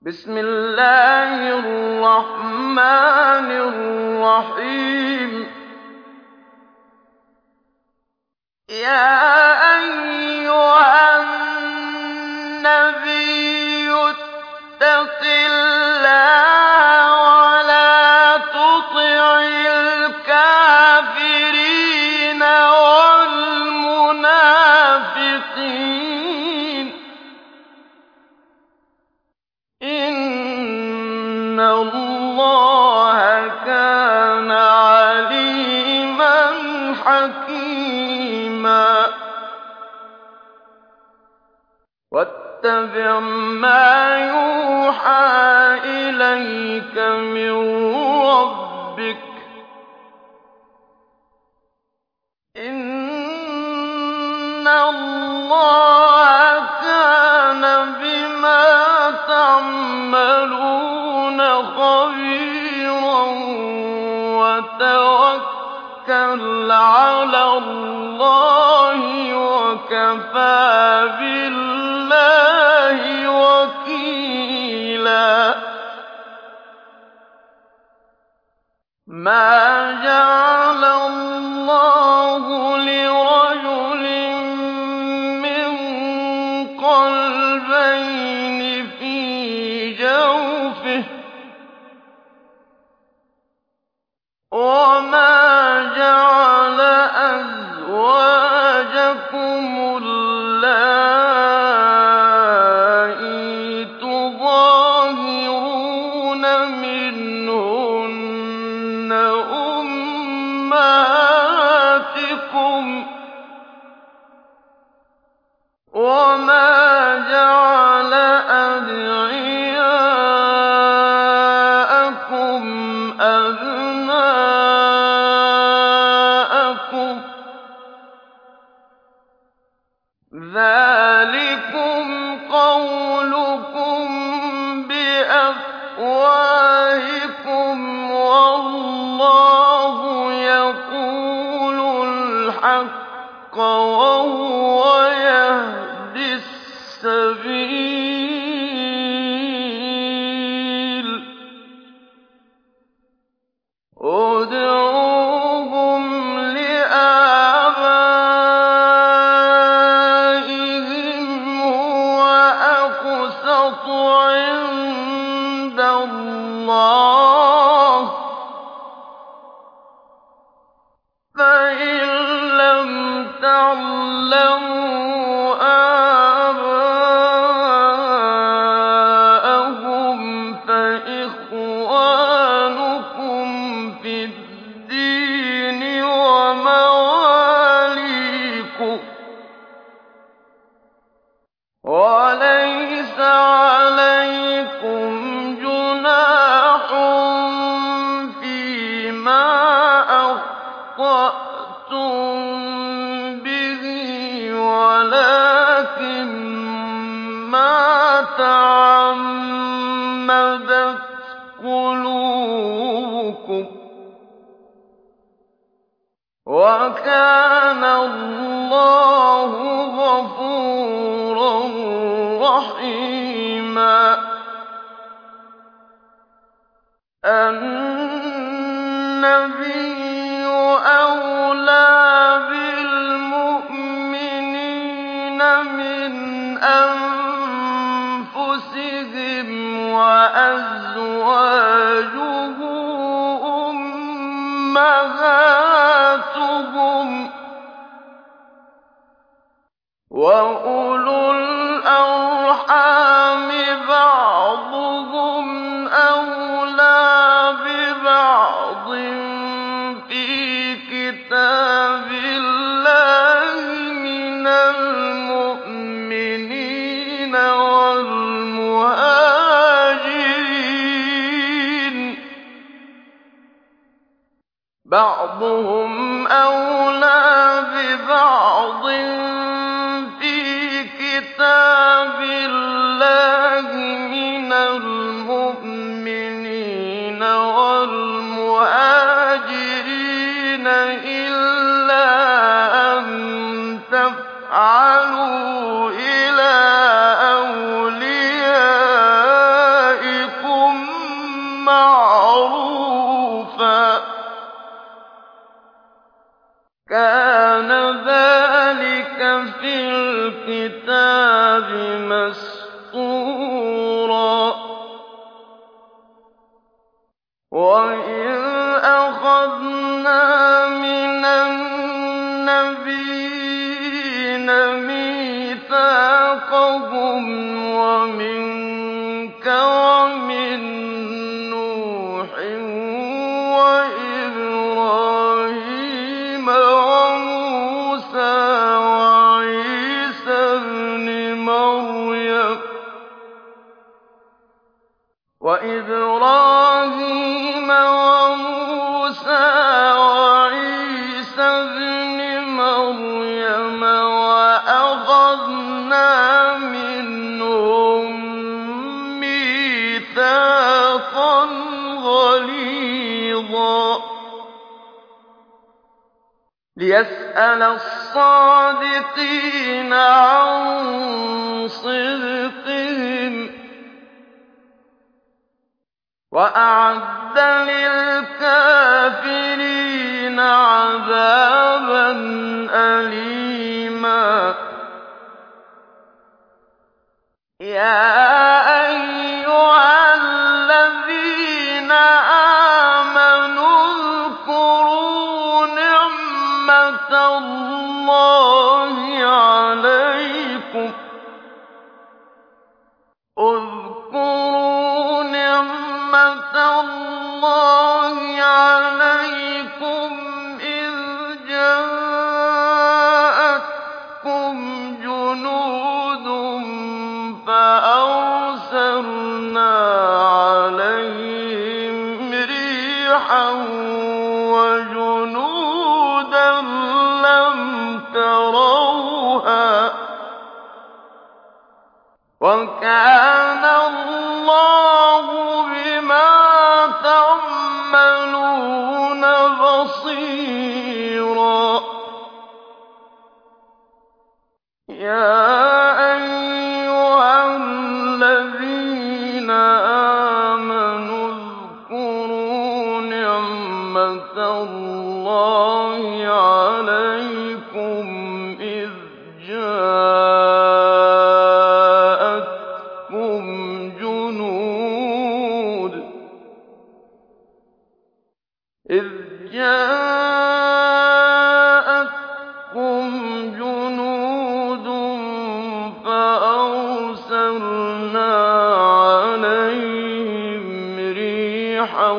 بسم الله الرحمن الرحيم يا أيها النبي اتق الله ولا تطع الكافرين والمنافقين إن الله كان عليما حكيما واتبع ما يوحى إليك من ربك إن الله كان بما تعملون خبيرا وتوكل على الله وكفى بالله وكيلا ما جعل الله لرجل من قلبين في جوفه وما جعل أزواجكم اللائي تظاهرون منهن أمهاتكم وما جعل أدعياءكم أبناءكم ذلكم قولكم بأفواهكم والله يقول الحق وهو يهدي السبيل ادعوهم لآبائهم هو أقسط عند الله فإن لم تعلموا آباءهم فإخوانكم في الدين ومواليكم وليس عليكم جناح فيما أخطأتم به ولكن ما تعمدت قلوبكم وكان الله غفورا رحيما النبي أولى بالمؤمنين من أنفسهم وأزواجه أمهاتهم وأولو الأرحام بعضهم أولى ببعض في كتاب الله من المؤمنين والمهاجرين بعضهم أولى ببعض في كتاب الله من المؤمنين والمهاجرين إلا أن تفعلوا إلى أوليائكم وَإِذْ أَخَذْنَا مِنَ النَّبِيِّينَ مِيثَاقَهُمْ وَمِنكَ وَمِن نُّوحٍ وَإِبْرَاهِيمَ وَمُوسَىٰ وَعِيسَى ابْنِ مَرْيَمَ وَأَخَذْنَا مِنْهُم مِّيثَاقًا غَلِيظًا لِّيَسْأَلَ الصَّادِقِينَ عَن صِدْقِهِمْ ۚ وَأَعَدَّ لِلْكَافِرِينَ عَذَابًا أَلِيمًا يَا أَيُّهَا الَّذِينَ آمَنُوا اذْكُرُوا نِعْمَةَ اللَّهِ عَلَيْكُمْ إِذْ جَاءَتْكُمْ جُنُودٌ فَأَرْسَلْنَا عَلَيْهِمْ رِيحًا وَجُنُودًا لَّمْ تَرَوْهَا ۚ وَكَانَ اللَّهُ بِمَا تَعْمَلُونَ بَصِيرًا يَا أَيُّهَا الَّذِينَ آمَنُوا اذْكُرُوا نِعْمَةَ اللَّهِ عَلَيْكُمْ إِذْ جَاءَتْكُمْ جُنُودٌ فَأَرْسَلْنَا عَلَيْهِمْ رِيحًا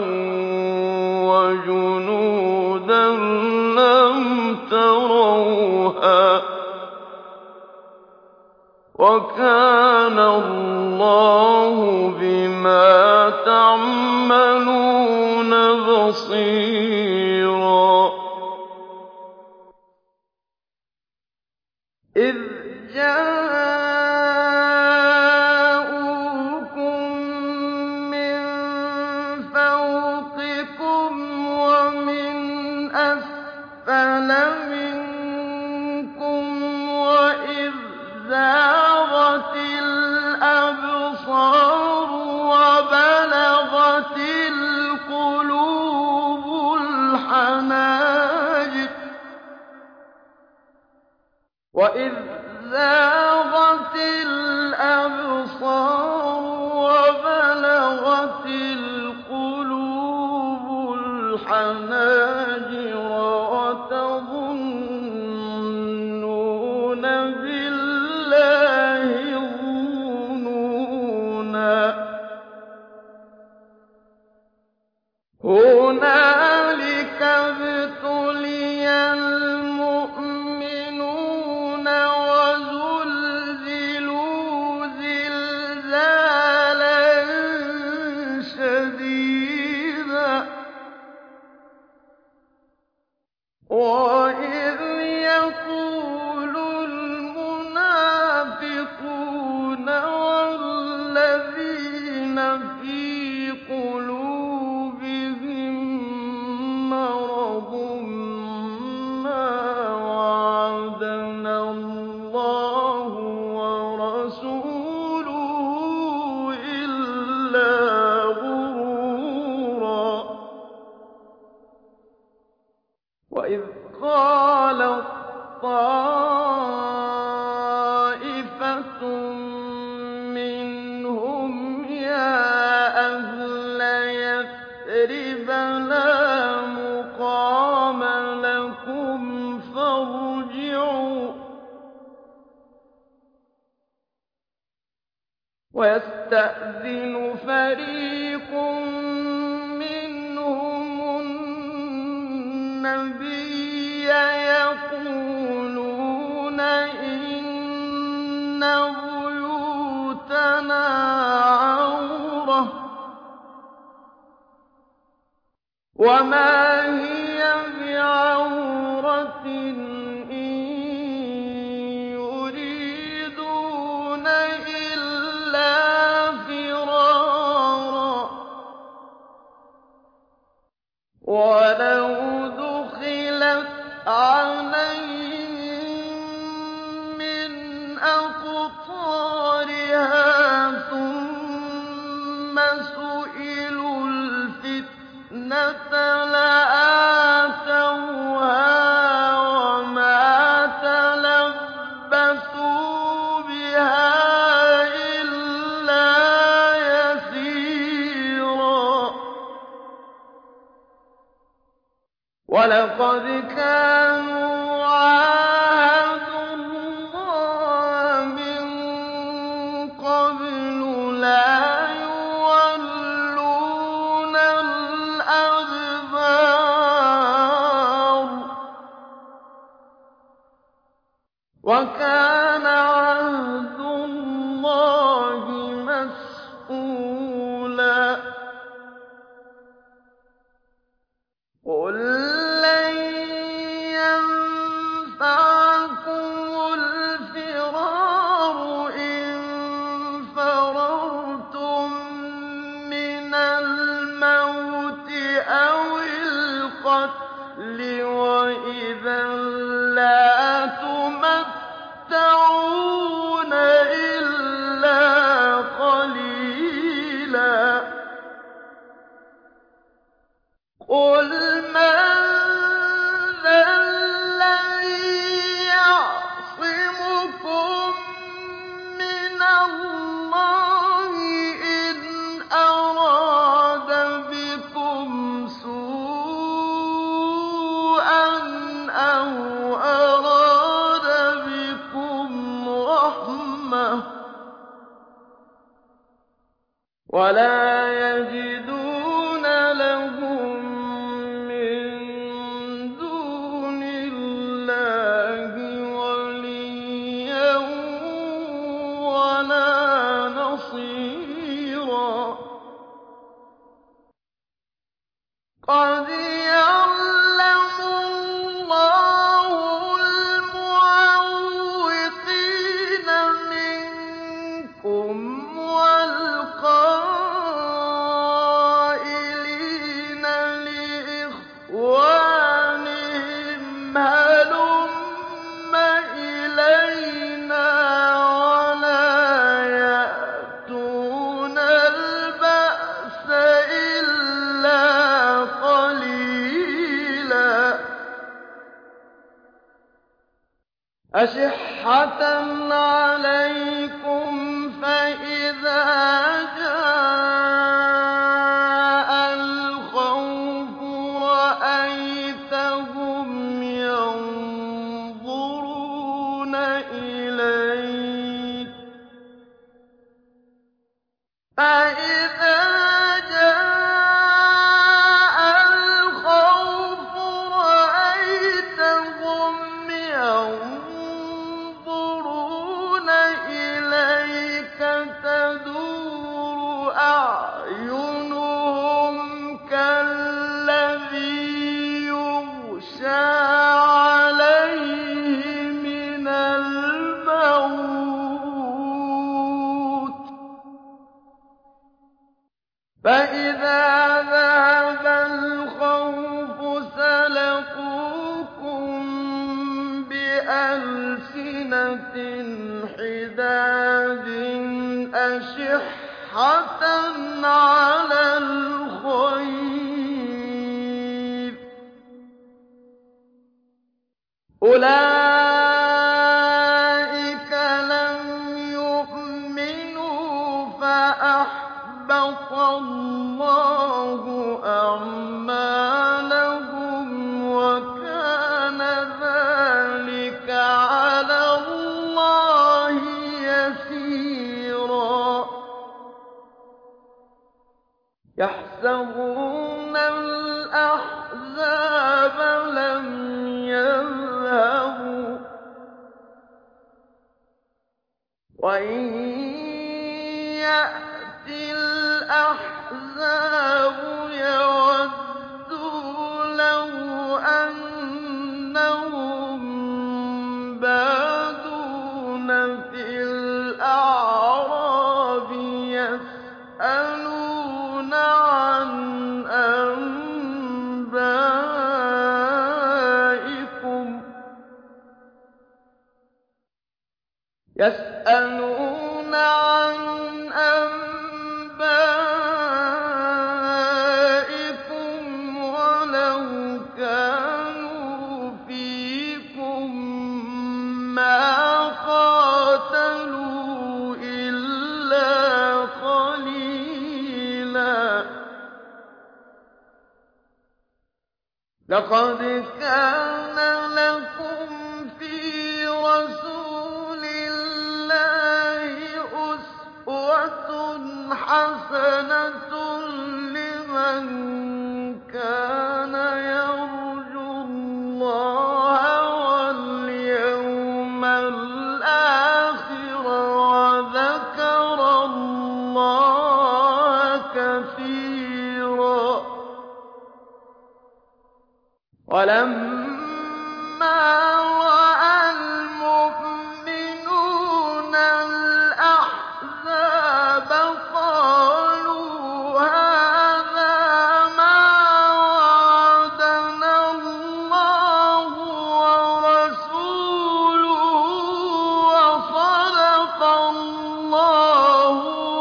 وَجُنُودًا لَّمْ تَرَوْهَا ۚ وَكَانَ اللَّهُ بِمَا تَعْمَلُونَ بَصِيرًا إِذْ جَاءُوكُم مِّن فَوْقِكُمْ وَمِنْ أَسْفَلَ مِنكُمْ وَإِذْ زَاغَتِ الْأَبْصَارُ وَبَلَغَتِ الْقُلُوبُ الْحَنَاجِرَ وَتَظُنُّونَ بِاللَّهِ الظُّنُونَا هُنَالِكَ ابْتُلِيَ الْمُؤْمِنُونَ وَزُلْزِلُوا زِلْزَالًا شَدِيدًا وَإِذْ يَقُولُ الْمُنَافِقُونَ وَالَّذِينَ فِي قُلُوبِهِم مَّرَضٌ مَّا وَعَدَنَا اللَّهُ وَرَسُولُهُ إِلَّا غُرُورًا وَإِذْ قَالَت طَّائِفَةٌ مِّنْهُمْ يَا أَهْلَ يَثْرِبَ وَيَسْتَأْذِنُ فَرِيقٌ مِّنْهُمُ النَّبِيَّ يَقُولُونَ إِنَّ بُيُوتَنَا عَوْرَةٌ ۖ وَمَا هِيَ بِعَوْرَةٍ إِن يُرِيدُونَ إِلَّا فِرَارًا ۖ وَلَوْ دُخِلَتْ عَلَيْهِم مِّنْ أَقْطَارِهَا ثُمَّ سُئِلُوا الْفِتْنَةَ لَآتَوْهَا وَمَا تَلَبَّثُوا بِهَا إِلَّا يَسِيرًا وَلَقَدْ كَانُوا عَاهَدُوا اللَّهَ مِن قَبْلُ لَا يُوَلُّونَ الْأَدْبَارَ ۚ وَكَانَ عَهْدُ اللَّهِ مَسْئُولًا قُل لَّن يَنفَعَكُمُ الْفِرَارُ إِن فَرَرْتُم مِّنَ الْمَوْتِ أَوِ الْقَتْلِ ۖ وَإِذًا لَّا تُمَتَّعُونَ إِلَّا قَلِيلًا قُلْ مَن ذَا الَّذِي يَعْصِمُكُم مِّنَ اللَّهِ إِنْ أَرَادَ بِكُمْ سُوءًا أَوْ أَرَادَ بِكُمْ رَحْمَةً ۚ وَلَا يَجِدُونَ لَهُم مِّن دُونِ اللَّهِ وَلِيًّا وَلَا نَصِيرًا قَدْ يَعْلَمُ اللَّهُ الْمُعَوِّقِينَ مِنكُمْ وَالْقَائِلِينَ لِإِخْوَانِهِمْ هَلُمَّ إِلَيْنَا وَلَا يَأْتُونَ الْبَأْسَ إِلَّا قَلِيلًا أَشِحَّةً عَلَيْكُمْ فَإِذَا جَاءَ الْخَوْفُ رَأَيْتَهُمْ يَنظُرُونَ إِلَيْكَ تَدُورُ أَعْيُنُهُمْ كَالَّذِي يُغْشَىٰ عَلَيْهِ مِنَ الْمَوْتِ ۖ فَإِذَا ذَهَبَ الْخَوْفُ سَلَقُوكُم بِأَلْسِنَةٍ حِدَادٍ أَشِحَّةً عَلَى الْخَيْرِ ۚ أُولَٰئِكَ لَمْ يُؤْمِنُوا فَأَحْبَطَ اللَّهُ أَعْمَالَهُمْ ۚ وَكَانَ ذَٰلِكَ عَلَى اللَّهِ يَسِيرًا يحسبون الأحزاب لم يذهبوا وإن يأتي الأحزاب يودوا لو أنهم بادون في الأعراب يسألون عن أنبائكم ولو كانوا فيكم ما قاتلوا إلا قليلا لقد كان لكم في رسول الله أسوة حسنة لمن كان يرجو الله واليوم الآخر وذكر الله كثيرا ولما رأى المؤمنون الأحزاب قالوا هذا ما وعدنا الله ورسوله وصدق الله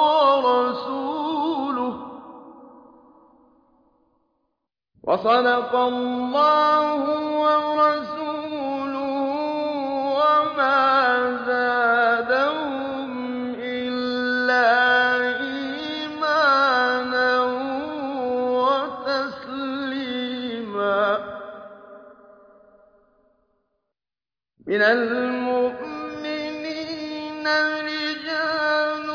ورسوله وما زادهم إلا إيمانا وتسليما من المؤمنين رجال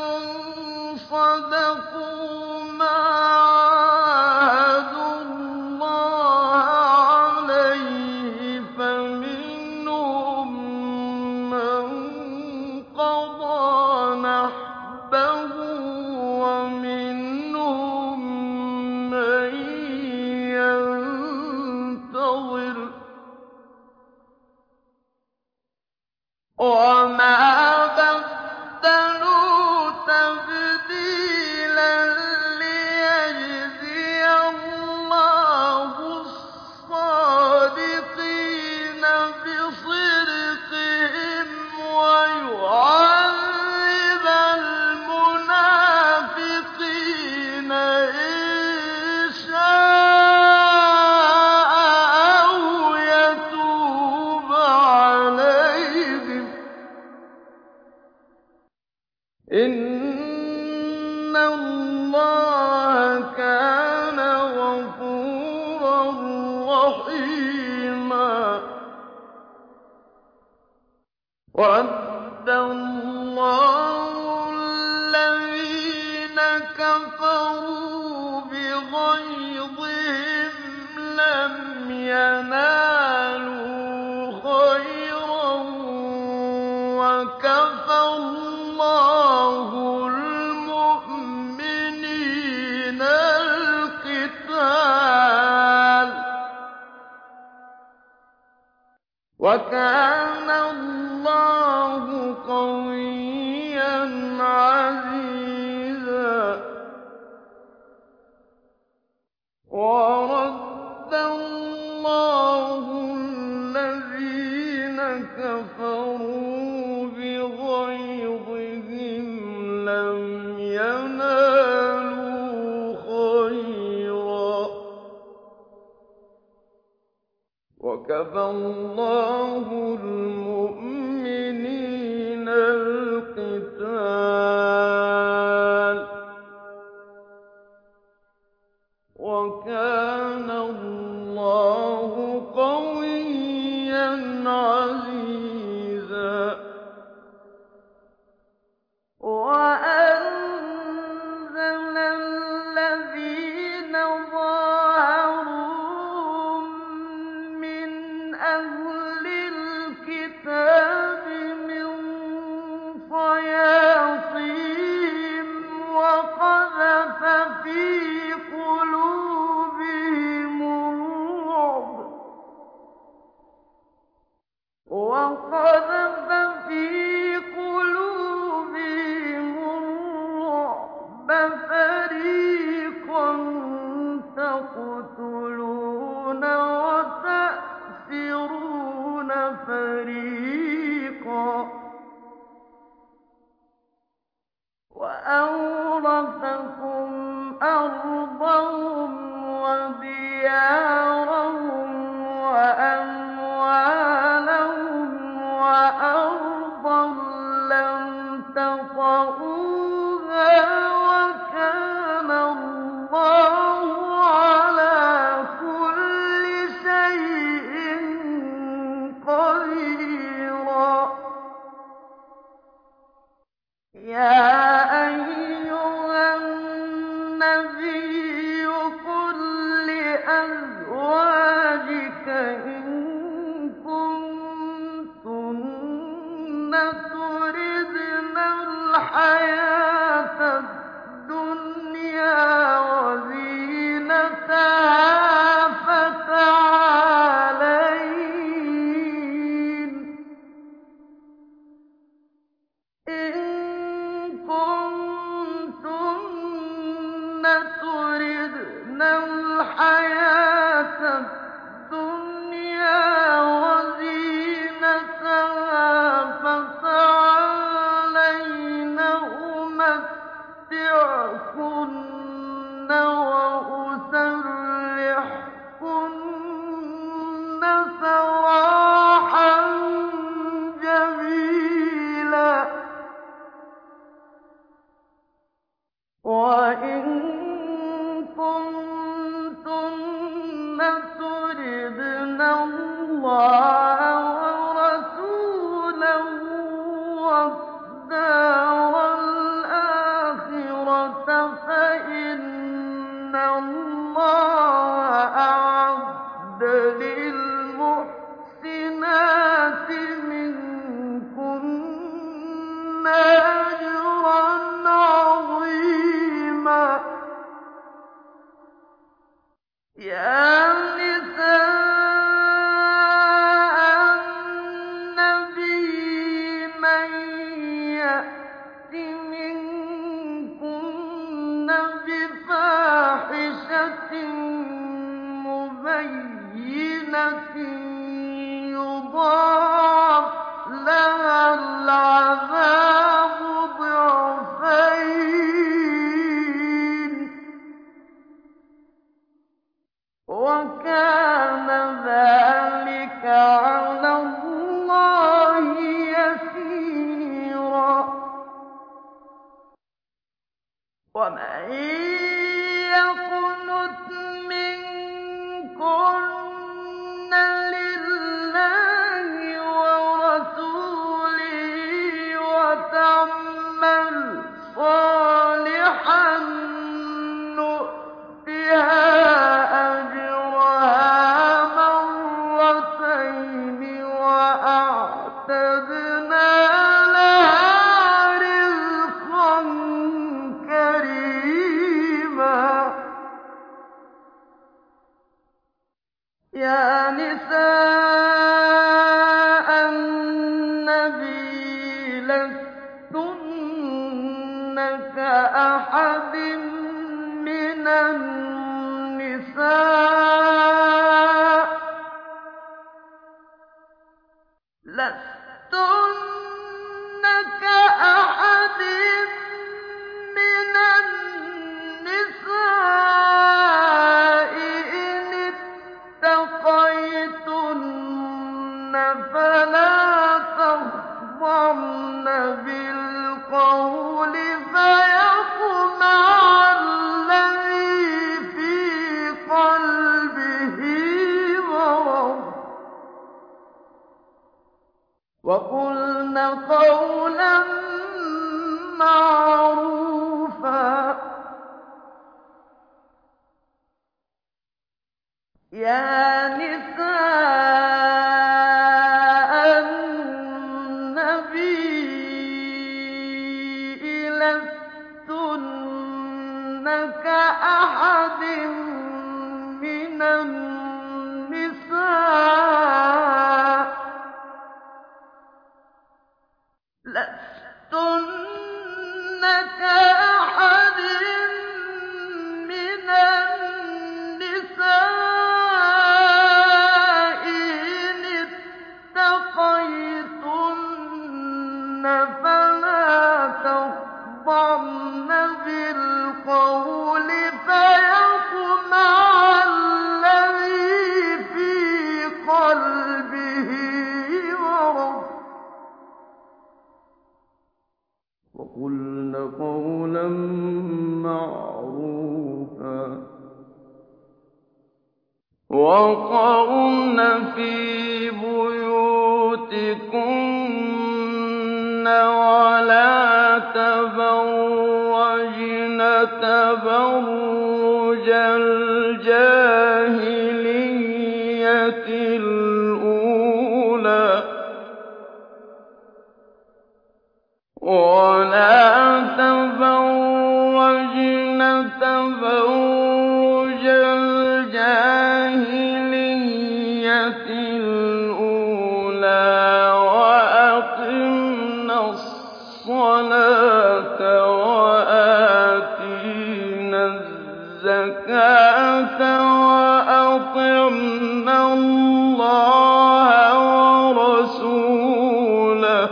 صدقوا ما عاهدوا الله عليه فمنهم من قضى نحبه ومنهم من ينتظر وما بدلوا تبديلا ليجزي الله الصادقين بصدقهم ويعذب المنافقين إن شاء أو يتوب عليهم إن الله كان غفورا رحيما ورد الله الذين كفروا بغيظهم لم ينالوا خيرا وكفى الله المؤمنين القتال وكان الله قويا عزيزا ورد الله الذين كفروا بغيظهم لم ينالوا خيرا وكفى الله المؤمنين القتال وكان الله قويا عزيزا وأنزل الذين أرضهم وديارهم وأموالهم وأرضا لم تطئوها وكان الله على كل شيء قديرا يا أيها النبي قل لأزواجك إن كنتن تردن الحياة الدنيا وزينتها فتعالين إن كنتن تردن الحياة الدنيا وزينتها فتعالين أمتعكن وأسرحكن سراحا جميلا وإن كنتن تردن الله ورسوله والدار الآخرة فإن الله أعد للمحسنات منكن أجرا عظيما يا نساء النبي من يأت منكن بفاحشة مبينة يضاعف لها العذاب ضعفين وكان ذلك على الله يسيرا ومن يقنت منكن لله ورسوله وتعمل صالحا نؤتها أجرها مرتين وأعتدنا لها رزقا كريما يا نساء النبي لستن كأحد من النساء لستن كأحد من النساء إن اتقيتن فلا تخضعن بالقول فيطمع الذي في قلبه مرض وقلن قولا معروفا يا نساء النبي لستن كأحد من النساء لستن كأحد من النساء إن اتقيتن فلا تخضعن بالقول مَعْرُوفًا ۚ وَقَرْنَ فِي بُيُوتِكُنَّ وَلَا تَبَرَّجْنَ تَبَرُّجَ الْجَاهِلِيَّةِ الْأُولَىٰ ۖ وَأَقِمْنَ الصَّلَاةَ وَآتِينَ الزَّكَاةَ وَأَطِعْنَ اللَّهَ وَرَسُولَهُ ۚ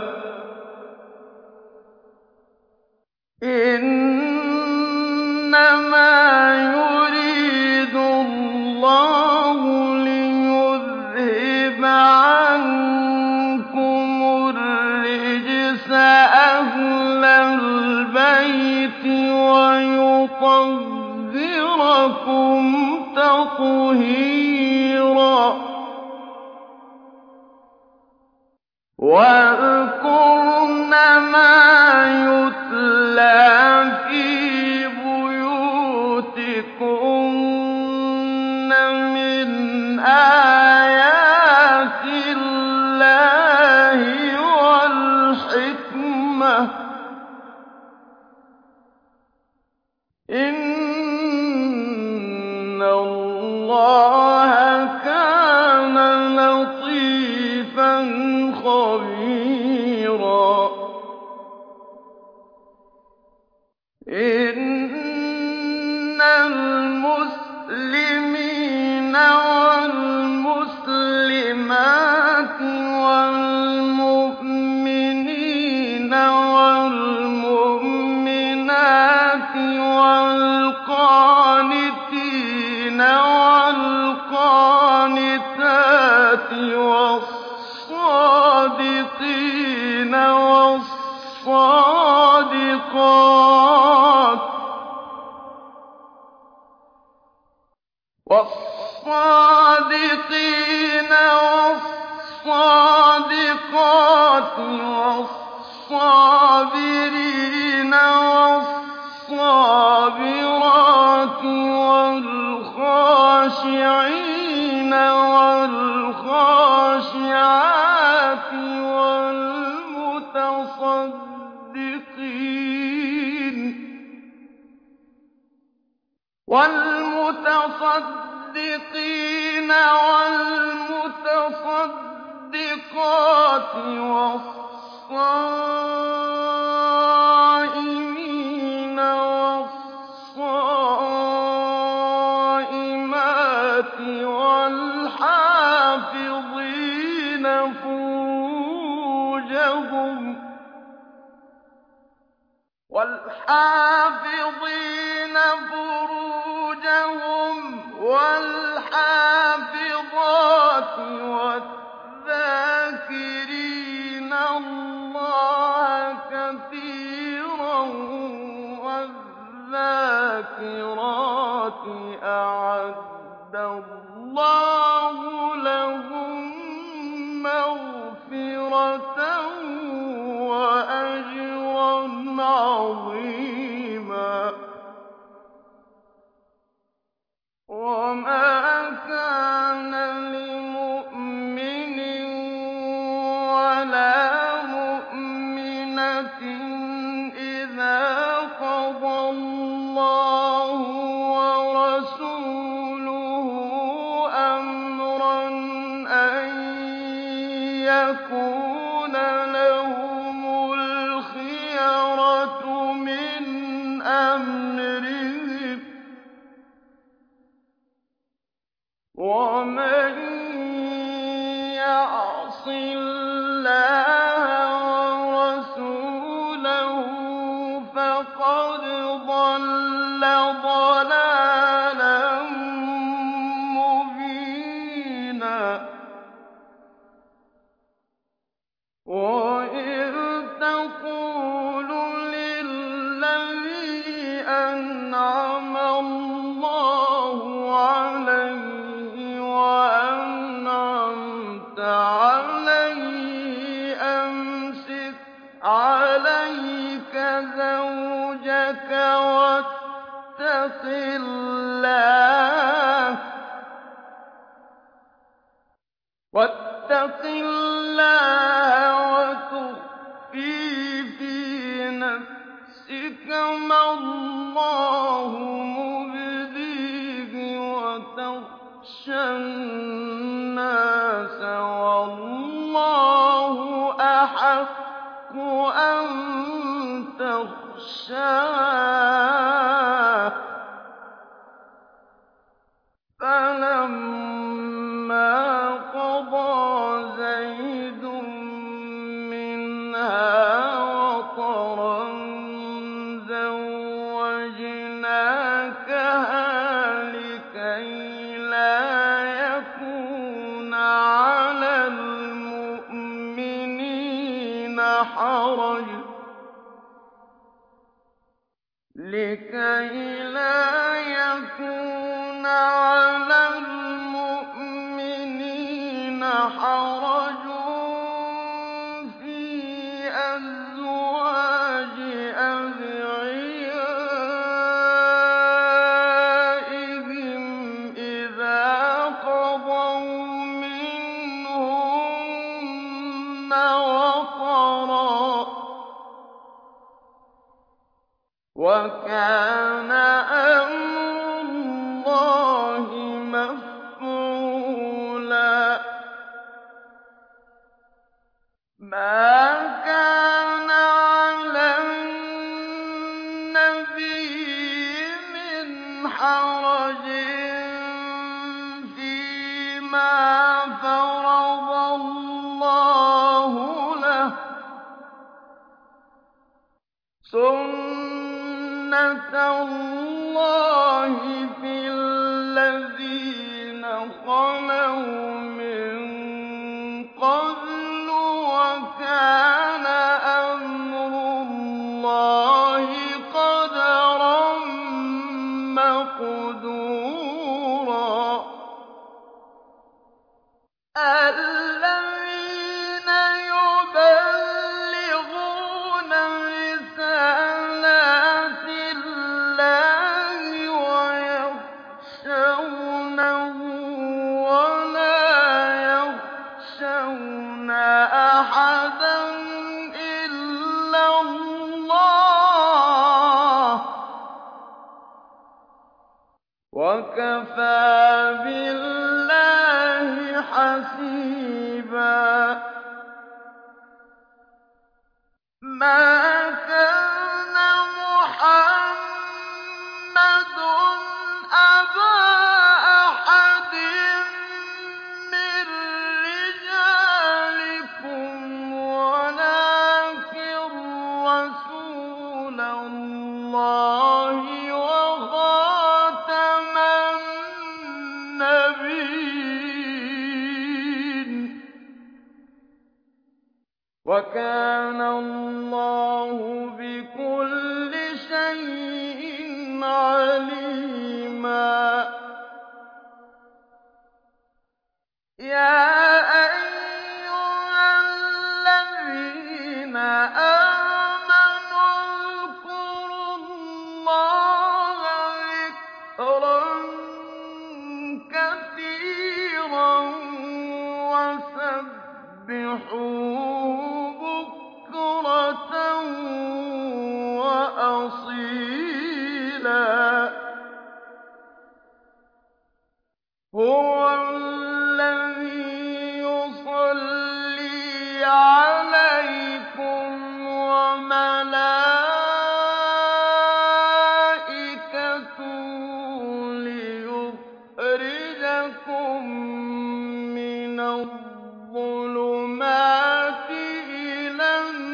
إِنَّمَا يُرِيدُ اللَّهُ لِيُذْهِبَ عَنكُمُ الرِّجْسَ أَهْلَ الْبَيْتِ وَيُطَهِّرَكُمْ تَطْهِيرًا. وَاذْكُرْنَ مَا يُتْلَىٰ فِي بُيُوتِكُنَّ مِنْ آيَاتِ اللَّهِ وَالْحِكْمَةِ ۚ إِنَّ اللَّهَ كَانَ لَطِيفًا خَبِيرًا. إِنَّ الْمُسْلِمِينَ وَالْمُسْلِمَاتِ وَالْمُؤْمِنِينَ وَالْمُؤْمِنَاتِ وَالْقَانِتِينَ وَالْقَانِتَاتِ وَالصَّادِقِينَ وَالصَّادِقَاتِ وَالصَّابِرِينَ وَالصَّابِرَاتِ وَالْخَاشِعِينَ وَالْخَاشِعَاتِ وَالْمُتَصَدِّقِينَ وَالْمُتَصَدِّقَاتِ وَالصَّائِمِينَ وَالصَّائِمَاتِ وَالْحَافِظِينَ فُرُوجَهُمْ وَالْحَافِظَاتِ وَالذَّاكِرِينَ اللَّهَ كَثِيرًا وَالذَّاكِرَاتِ أَعَدَّ اللَّهُ لَهُم مَّغْفِرَةً وَأَجْرًا عَظِيمًا. وَمَا كَانَ لِمُؤْمِنٍ وَلَا مُؤْمِنَةٍ إِذَا قَضَى اللَّهُ وَرَسُولُهُ أَمْرًا أَن يَكُونَ لَهُمُ الْخِيَرَةُ مِنْ أَمْرِهِمْ ۗ وَمَن يَعْصِ اللَّهَ وَرَسُولَهُ فَقَدْ ضَلَّ ضَلَالًا مُّبِينًا. وَإِذْ تَقُولُ لِلَّذِي أَنْعَمَ اللَّهُ عَلَيْهِ وَأَنْعَمْتَ عَلَيْهِ أَمْسِكْ عَلَيْكَ زَوْجَكَ واتق الله وتخفي في نفسك ما الله مبديه وتخشى الناس والله أحق أن تخشاه فلما قضى زيد منها وطرا زوجناكها لكي لا يكون على المؤمنين حرج في أزواج أدعيائهم إذا قضوا منهن وطرا ۚ وَكَانَ أَمْرُ اللَّهِ مَفْعُولًا مَا كَانَ عَلَى النَّبِيِّ مِنْ حَرَجٍ فِيمَا فَرَضَ اللَّهُ لَهُ ۖ سُنَّةَ اللَّهِ فِي الَّذِينَ خَلَوْا مِن قَبْلُ ۚ وَكَانَ أَمْرُ اللَّهِ قَدَرًا مَّقْدُورًا الَّذِينَ يُبَلِّغُونَ رِسَالَاتِ اللَّهِ وَيَخْشَوْنَهُ وَلَا يَخْشَوْنَ أَحَدًا إِلَّا اللَّهَ ۗ وَكَفَىٰ بِاللَّهِ حَسِيبًا مَا كَانَ مُحَمَّدٌ أَبَا أَحَدٍ مِّن رِّجَالِكُمْ وَلَٰكِن رَّسُولَ اللَّهِ وَخَاتَمَ النَّبِيِّينَ ۗ وَكَانَ اللَّهُ بِكُلِّ شَيْءٍ عَلِيمًا يَا أَيُّهَا الَّذِينَ آمَنُوا اذْكُرُوا اللَّهَ ذِكْرًا كَثِيرًا وَسَبِّحُوهُ بُكْرَةً وَأَصِيلًا هُوَ الَّذِي يُصَلِّي عَلَيْكُمْ وَمَلَائِكَتُهُ لِيُخْرِجَكُم مِّنَ الظُّلُمَاتِ إِلَى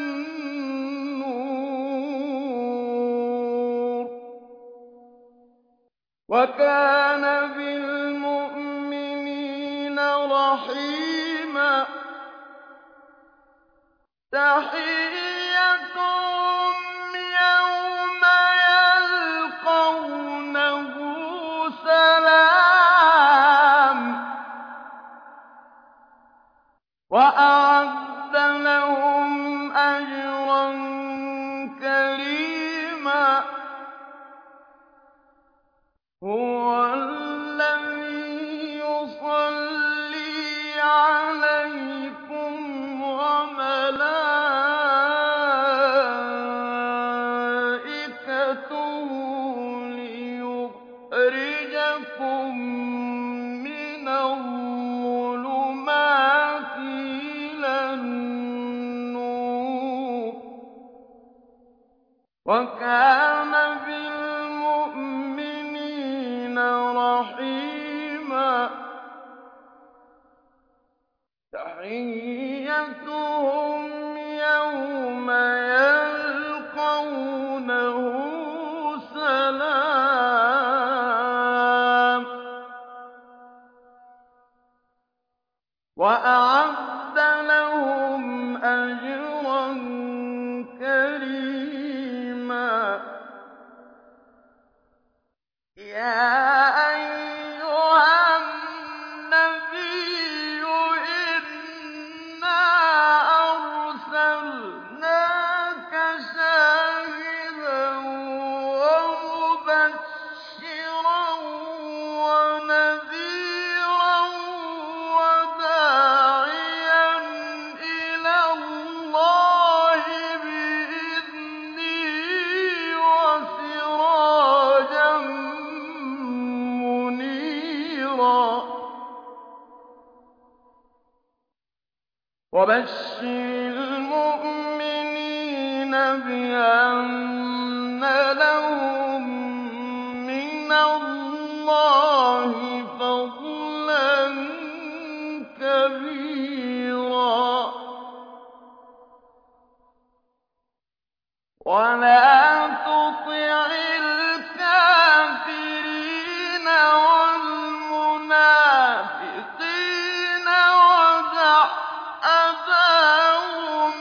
النُّورِ ۚ وَكَانَ بِالْمُؤْمِنِينَ رَحِيمًا تَحِيَّتُهُمْ يَوْمَ يَلْقَوْنَهُ هُوَ الَّذِي يُصَلِّي عَلَيْكُمْ وَمَلَائِكَتُهُ لِيُخْرِجَكُم مِّنَ الظُّلُمَاتِ إِلَى النُّورِ ۚ وَكَانَ بِالْمُؤْمِنِينَ رَحِيمًا تَحِيَّتُهُمْ يَوْمَ يَلْقَوْنَهُ سَلَامٌ ۚ وَأَعَدَّ لَهُمْ أَجْرًا كَرِيمًا يَا أَيُّهَا النَّبِيُّ إِنَّا أَرْسَلْنَاكَ شَاهِدًا وَمُبَشِّرًا وَنَذِيرًا وَدَاعِيًا إِلَى اللَّهِ بِإِذْنِهِ وَسِرَاجًا مُّنِيرًا وَبَشِّرِ الْمُؤْمِنِينَ بِأَنَّ لَهُم مِّنَ اللَّهِ فَضْلًا كَبِيرًا وَلَا تُطِعِ الْكَافِرِينَ وَالْمُنَافِقِينَ وَدَعْ أَذَاهُمْ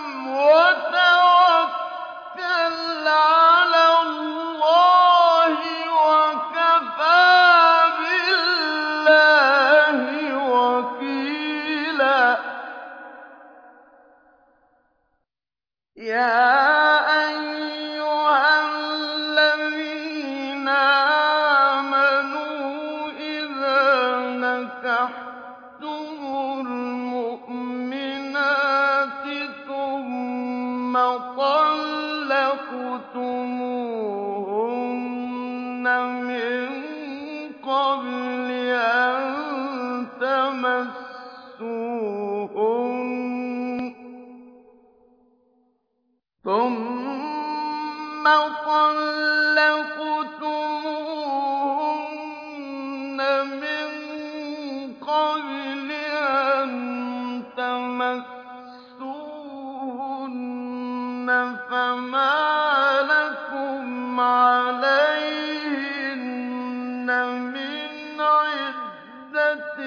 وَتَوَكَّلْ عَلَى اللَّهِ ۚ وَكَفَىٰ بِاللَّهِ وَكِيلًا يَا أَيُّهَا الَّذِينَ آمَنُوا إِذَا نَكَحْتُمُ الْمُؤْمِنَاتِ ثُمَّ طَلَّقْتُمُوهُنَّ مِن قَبْلِ أَن تَمَسُّوهُنَّ فَمَا لَكُمْ عَلَيْهِنَّ مِنْ عِدَّةٍ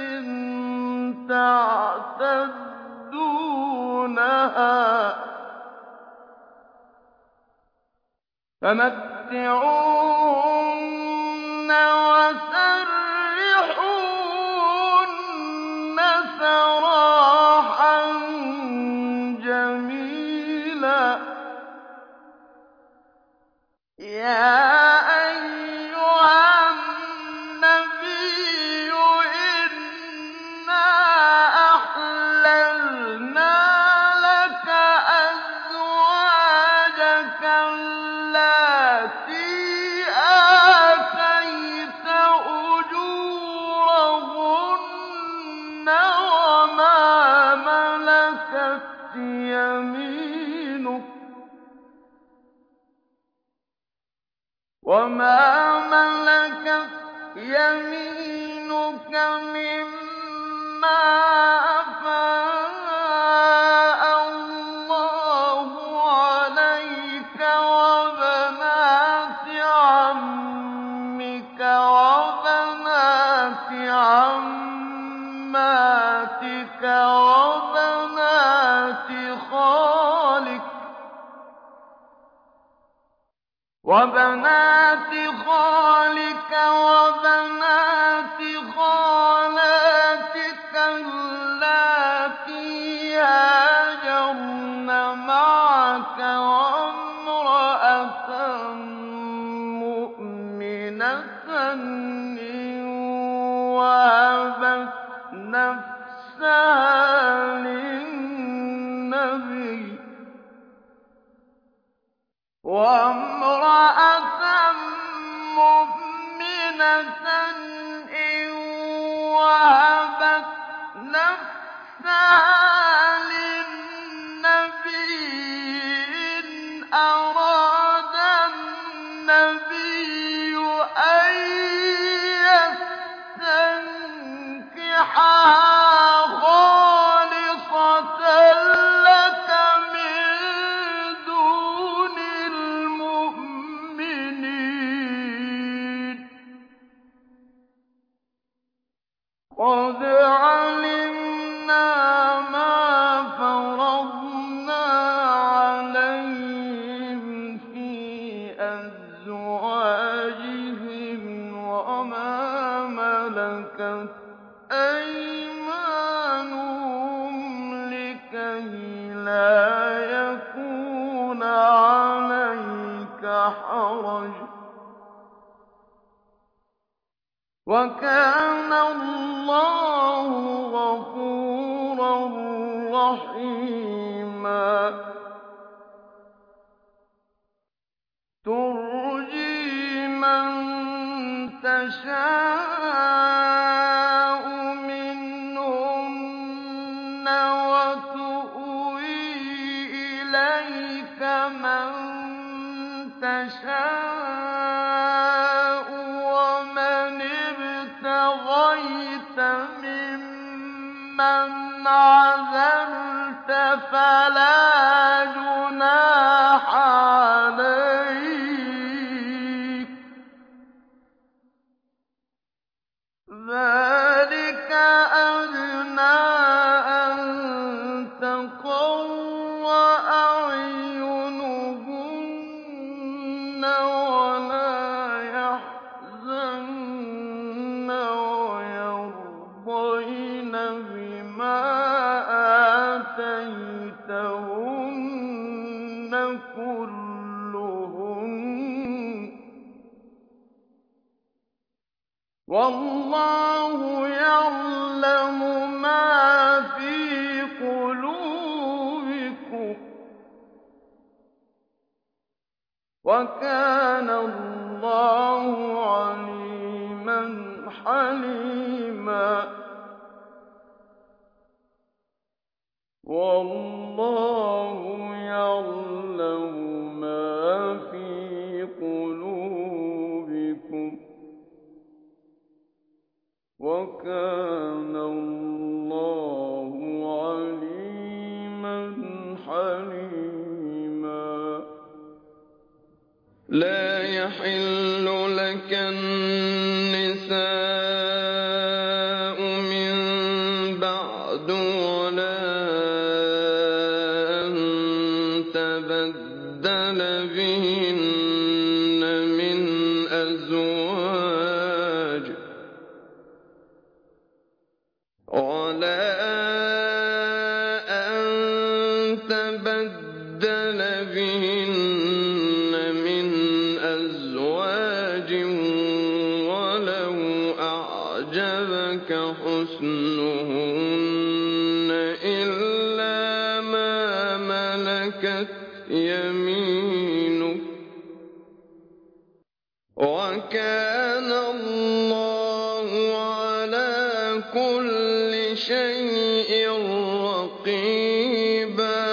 تَعْتَدُّونَهَا ۖ فَمَتِّعُوهُنَّ وَسَرِّحُوهُنَّ سَرَاحًا جَمِيلًا يَا أَيُّهَا النَّبِيُّ إِنَّا أَحْلَلْنَا لَكَ أَزْوَاجَكَ اللَّاتِي آتَيْتَ أُجُورَهُنَّ وَمَا مَلَكَتْ يَمِينُكَ مِمَّا أَفَاءَ اللَّهُ عَلَيْكَ وَبَنَاتِ عَمِّكَ وَبَنَاتِ عَمَّاتِكَ وَبَنَاتِ خَالِكَ وَبَنَاتِ خَالَاتِكَ اللَّاتِي هَاجَرْنَ مَعَكَ وَامْرَأَةً مُّؤْمِنَةً وَهَبَتْ نَفْسَهَا لِلنَّبِيِّ وَامْرَأَةً مُّؤْمِنَةً إِن وَهَبَتْ نَفْسَهَا لِلنَّبِيِّ إِنْ أَرَادَ النَّبِيُّ أَن يَسْتَنكِحَهَا خَالِصَةً لَّكَ مِن دُونِ الْمُؤْمِنِينَ ۗ قَدْ عَلِمْنَا مَا فَرَضْنَا عَلَيْهِمْ فِي أَزْوَاجِهِمْ وَمَا مَلَكَتْ أَيْمَانُهُمْ لِكَيْلَا يَكُونَ عَلَيْكَ حَرَجٌ ۗ وَكَانَ اللَّهُ غَفُورًا رَّحِيمًا تُرْجِي مَن تَشَاءُ مِنْهُنَّ وَتُؤْوِي إِلَيْكَ مَن تَشَاءُ وَمَنِ ابْتَغَيْتَ مِمَّنْ عَزَلْتَ فَلَا جُنَاحَ عَلَيْكَ ۚ ذَٰلِكَ أَدْنَىٰ أَن تَقَرَّ أَعْيُنُهُنَّ وَلَا يَحْزَنَّ وَيَرْضَيْنَ بِمَا آتَيْتَهُنَّ كُلُّهُنَّ ۚ وَاللَّهُ يَعْلَمُ مَا فِي قُلُوبِكُمْ ۚ وَكَانَ اللَّهُ عَلِيمًا حَلِيمًا وَاللَّهُ يَعْلَمُ مَا فِي قُلُوبِكُمْ ۚ وَكَانَ اللَّهُ عَلِيمًا حَلِيمًا لَا يَحِلُّ لَكَ النِّسَاءُ مِن بَعْدُ وَلَا أَن تَبَدَّلَ بِهِنَّ مِنْ أَزْوَاجٍ وَلَوْ أَعْجَبَكَ حُسْنُهُنَّ إِلَّا مَا مَلَكَتْ يَمِينُكَ ۗ وَكَانَ اللَّهُ عَلَىٰ كُلِّ شَيْءٍ رَّقِيبًا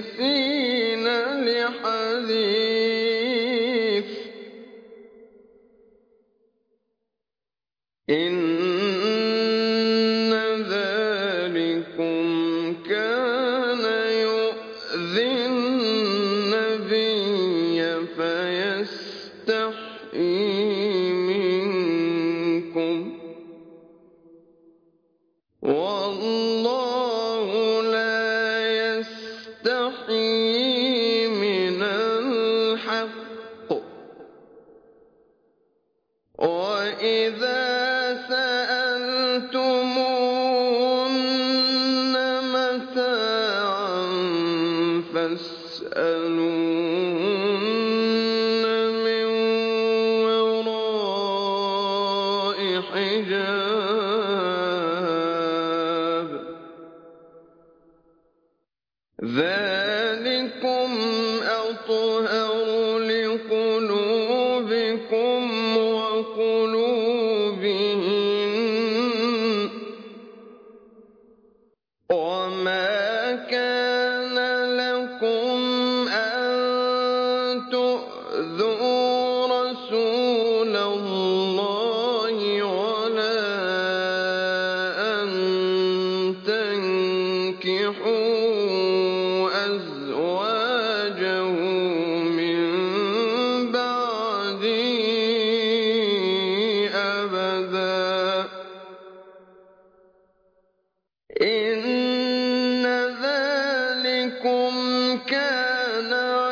مستأنسين لحديث إن ذلكم كان يؤذي النبي فيستحيي منكم والله لا يستحيي من الحق وإذا سألتموهن متاعا فاسألوهن من وراء حجاب ذلكم أطهر لقلوبكم وقلوبهن وما كان لكم أن تؤذوا رسول الله ولا أن تنكحوا أزواجه من بعده أبدا إن ذلكم كان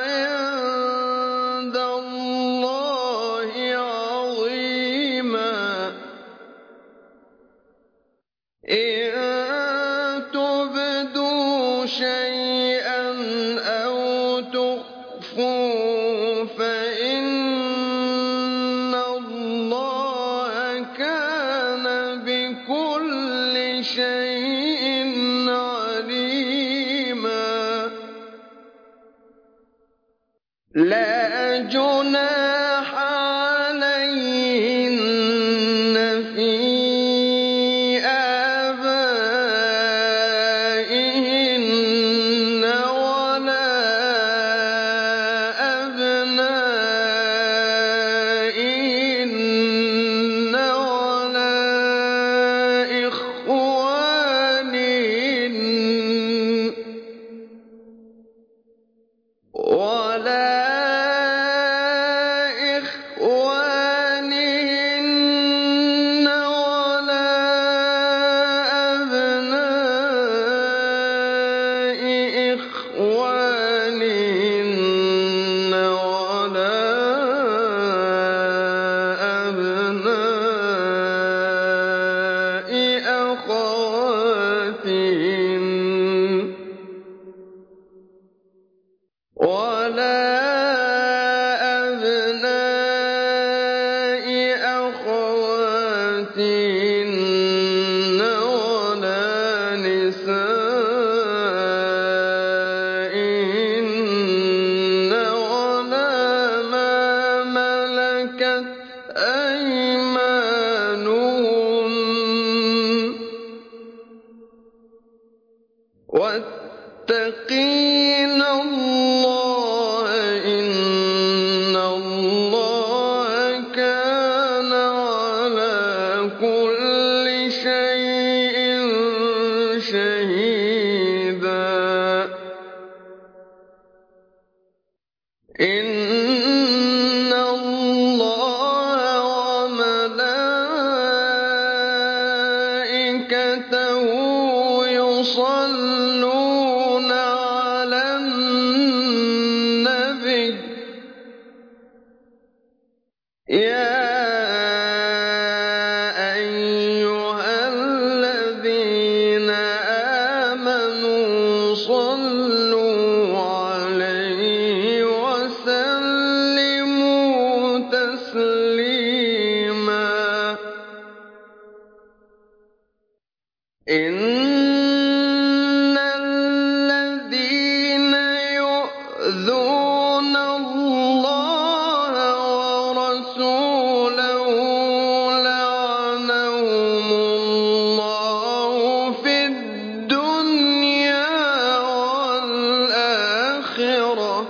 عند الله عظيما إن تبدوا شيئا أو تخفوه فإن الله كان بكل شيء عليما لا جناح عليهن في آبائهن ولا أبنائهن ولا إخوانهن ولا أبناء إخوانهن ولا أبناء أخواتهن ولا أبناء أخواتهن ولا نسائهن ولا ما ملكت أيمانهن واتقين الله إن الله كان على كل شيء شهيدا إن الله وملائكته يصلون على النبي يا أيها الذين آمنوا صلوا عليه وسلموا تسليما إن الذين يؤذون الله ورسوله لعنهم الله في الدنيا والآخرة الْآخِرَةِ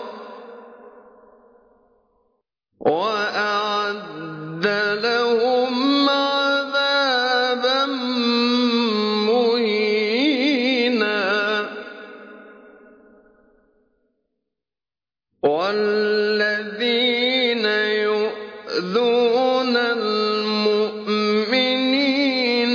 وَأَعَدَّ لَهُمْ عَذَابًا مُّهِينًا وَالَّذِينَ يُؤْذُونَ الْمُؤْمِنِينَ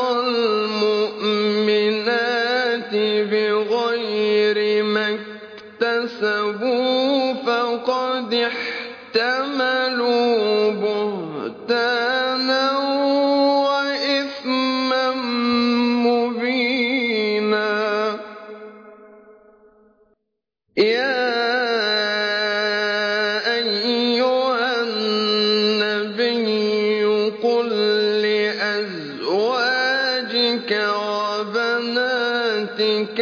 وَالْمُؤْمِنَاتِ بِغَيْرِ مَا اكْتَسَبُوا فَقَدِ احْتَمَلُوا بُهْتَانًا وَإِثْمًا مُّبِينًا يَا أَيُّهَا النَّبِيُّ قُل لِّأَزْوَاجِكَ وَبَنَاتِكَ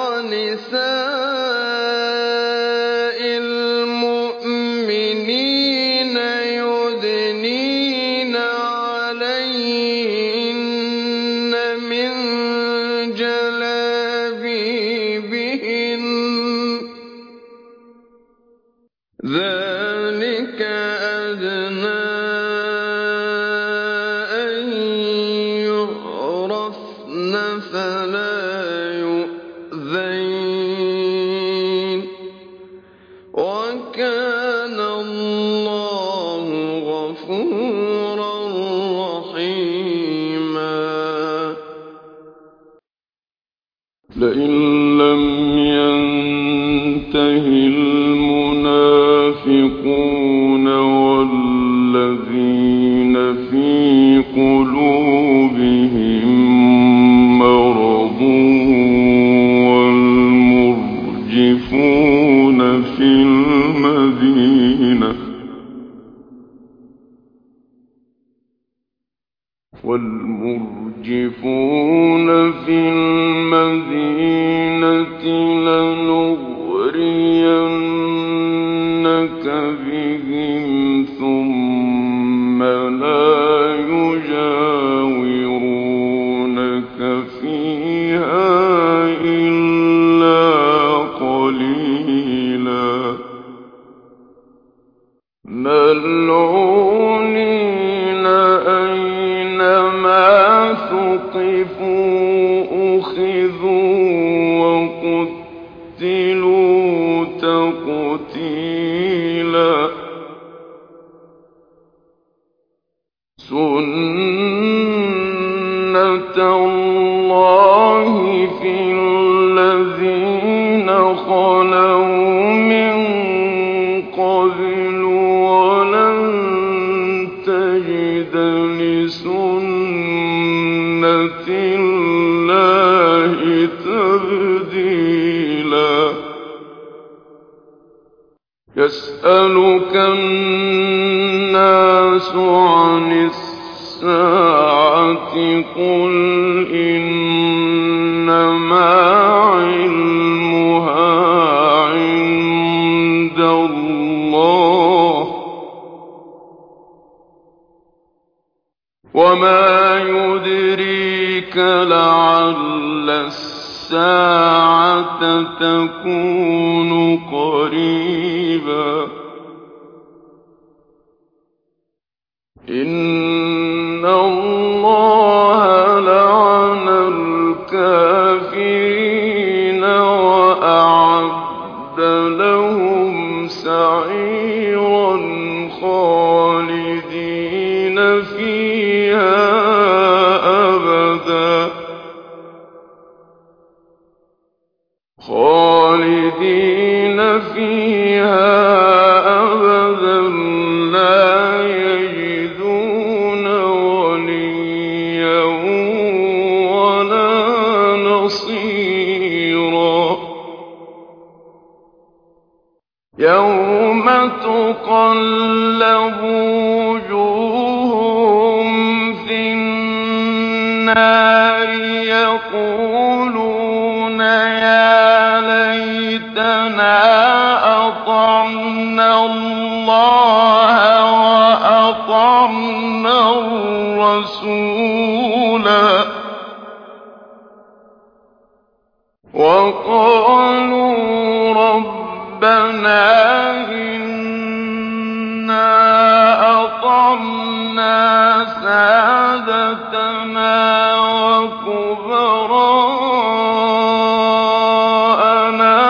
وَنِسَاءِ الْمُؤْمِنِينَ يُدْنِينَ عَلَيْهِنَّ مِن جَلَابِيبِهِنَّ ۚ ذَٰلِكَ أَدْنَىٰ أَن يُعْرَفْنَ فَلَا يُؤْذَيْنَ ۗ وَكَانَ اللَّهُ غَفُورًا رَّحِيمًا لئن لم ينته المنافقون والذين في قلوبهم مرض والمرجفون في المدينة لنغرينك بهم ثم لا يجاورونك فيها إلا قليلا ملعونين أينما ثقفوا أخذوا وقتلوا تقتيلا سُنَّةَ اللَّهِ في الذين خَلَوْا مِن قَبْلُ وَلَن تَجِدَ لِسُنَّةِ اللَّهِ تَبْدِيلًا يَسْأَلُكَ النَّاسُ عَنِ السَّاعَةِ قُلْ إِنَّمَا عِلْمُهَا عِندَ اللَّهِ وَمَا يُدْرِيكَ لَعَلَّ السَّاعَةَ تَكُونُ قَرِيبًا إِنَّ اللَّهَ لَعَنَ الْكَافِرِينَ وَأَعَدَّ لَهُمْ سَعِيرًا خَالِدِينَ فِيهَا أَبَدًا لَّا يَجِدُونَ وَلِيًّا وَلَا نَصِيرًا يَوْمَ تُقَلَّبُ وُجُوهُهُمْ فِي النَّارِ يَقُولُونَ يَا لَيْتَنَا أَطَعْنَا اللَّهَ وَأَطَعْنَا الرَّسُولَا وَقَالُوا رَبَّنَا إنا أطعنا سادتنا وكبراءنا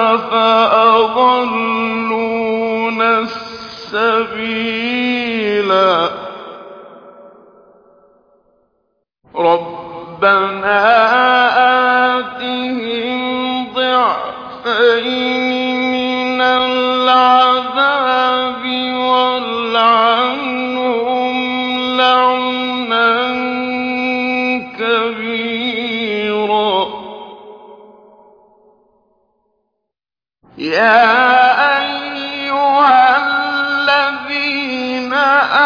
فأضلونا السبيلا ربنا آتهم ضعفين من العذاب والعنهم لعنا كبيرا يا أيها الذين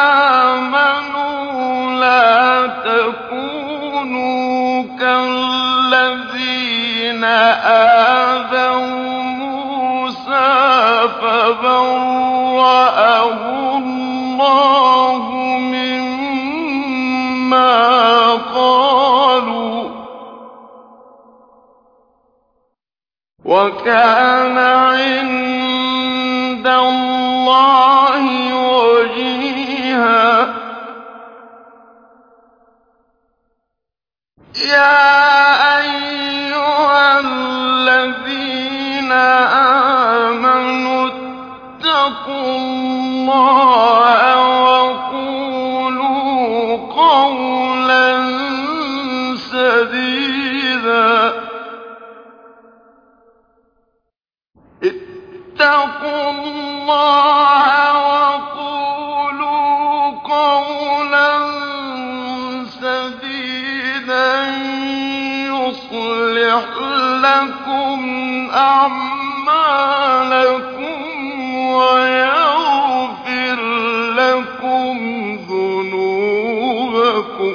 آمنوا لا تكونوا كالذين آذوا فبرأه الله مما قالوا وكان عند الله وجيها يا أيها الذين آمنوا اتقوا الله وقولوا قولا سديدا اتقوا الله وقولوا قولا سديدا يصلح لكم أعمالكم ويغفر لكم ذنوبكم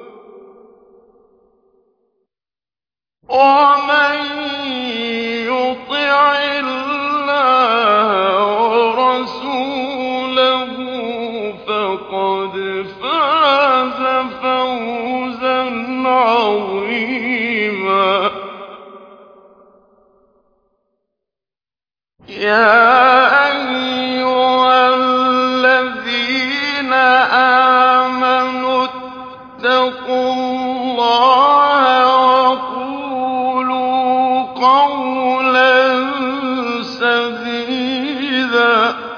ومن يطع الله ورسوله فقد فاز فوزا عظيما يا أيها الذين آمنوا اتقوا الله وقولوا قولا سديدا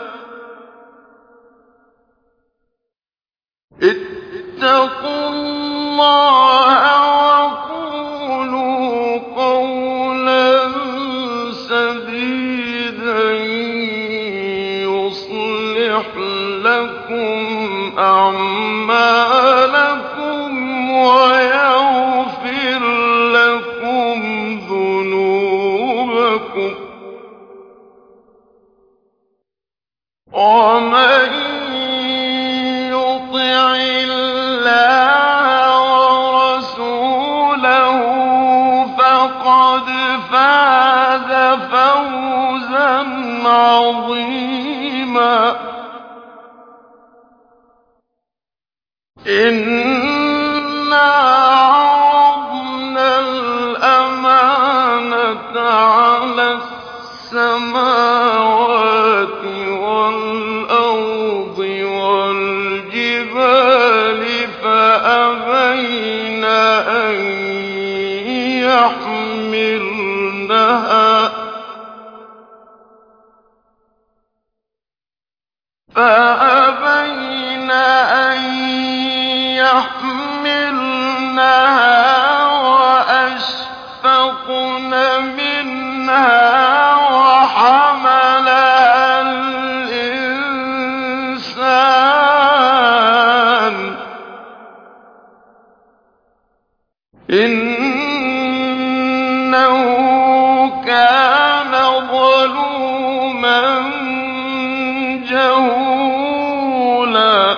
اتقوا الله وقولوا قولا سديدا يصلح لكم أعمالكم ويغفر لكم ذنوبكم ومن يطع الله ورسوله فقد فاز فوزا عظيما إنا عرضنا الأمانة على السماوات والأرض والجبال فأبين أن يحملنها وأشفقن منها وحملها الإنسان إنه كان ظلوما جهولا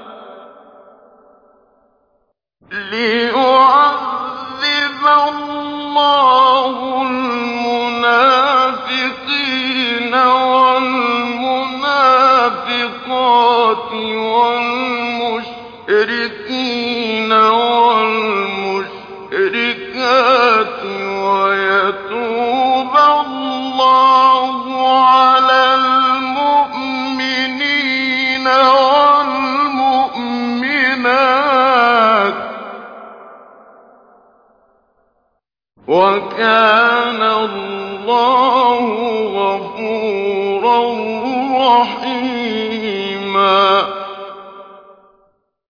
ليعذب الله المنافقين والمنافقات والمشركين والمشركات ويتوب الله وَكَانَ اللَّهُ غَفُورًا رَّحِيمًا.